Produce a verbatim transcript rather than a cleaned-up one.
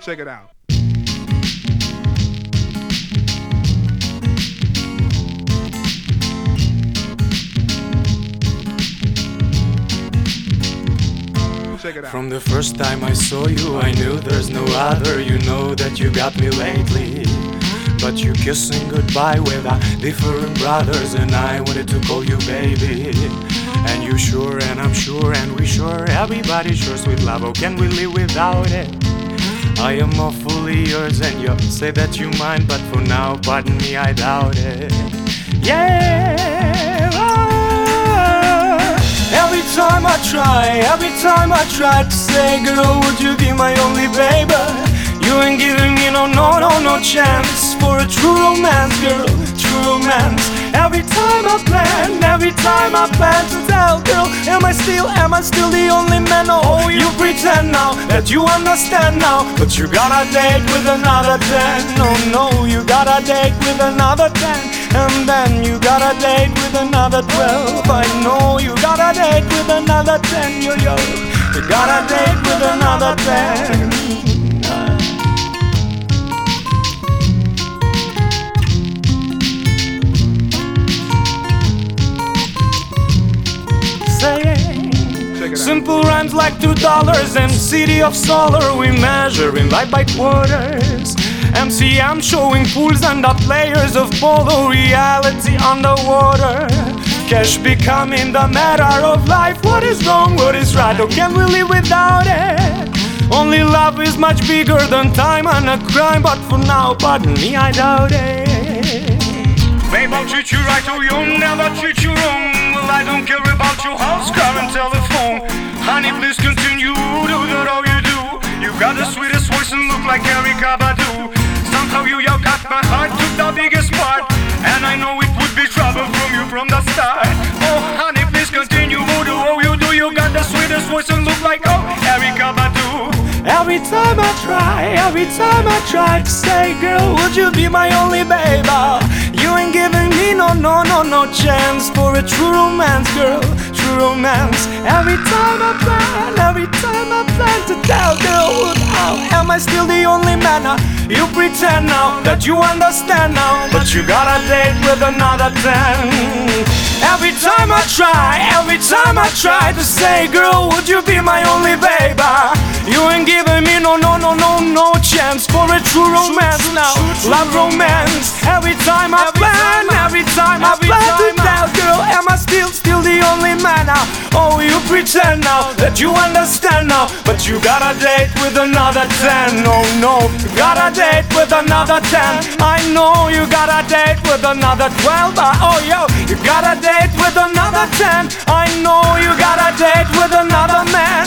Check it out. Check it out. From the first time I saw you, I knew there's no other. You know that you got me lately, but you kissing goodbye with uh, different brothers, and I wanted to call you baby. And you sure, and I'm sure, and we sure, everybody sure, sweet love, how can we live without it? I am awfully yours, and you say that you mine, but for now, pardon me, I doubt it. Yeah, oh, every time I try, every time I try to say, girl, would you be my only baby? You ain't giving me no, no, no, no chance for a true romance, girl, true romance. Every time I plan, every time I plan to tell, girl, am I still, am I still the only man? Oh, you pretend now that you understand now, but you got a date with another ten. No, no, you got a date with another ten, and then you got a date with another twelve. I know you got a date with another ten, yo, yo. You got a date with another ten. Simple rhymes like two dollars and city of solar. We measure in light by quarters. M C M showing pools and the players of polo. Reality underwater. Cash becoming the matter of life. What is wrong? What is right? Or can we live without it? Only love is much bigger than time and a crime. But for now, pardon me, I doubt it. Babe, I'll treat you right or you'll never treat you wrong. Well, I don't care about your house, car and telephone. Honey, please continue, do that all you do. You got the sweetest voice and look like Erykah Badu. Somehow you got my heart, took the biggest part, and I know it would be trouble from you from the start. Oh, honey, please continue, do all you do. You got the sweetest voice and look like, oh, Erykah Badu. Every time I try, every time I try to say, girl, would you be my only baby? You ain't giving me no, no, no, no chance for a true romance, girl, true romance. Every time I plan, every time I plan to tell, girl, how am I still the only man? You pretend now that you understand now, but you got a date with another ten. Every time I try, every time I try to say, girl, would you be my only baby? You ain't giving me no, no, no, no, no chance for a true romance now, love romance. Every time I plan, every time I plan to tell, girl, am I still, still the only man now? Oh, you pretend now that you understand now, but you got a date with another ten. Oh no, you got a date with another ten. I know you got a date with another twelve. Oh yo, you got a date with another ten. I know you got a date with another man.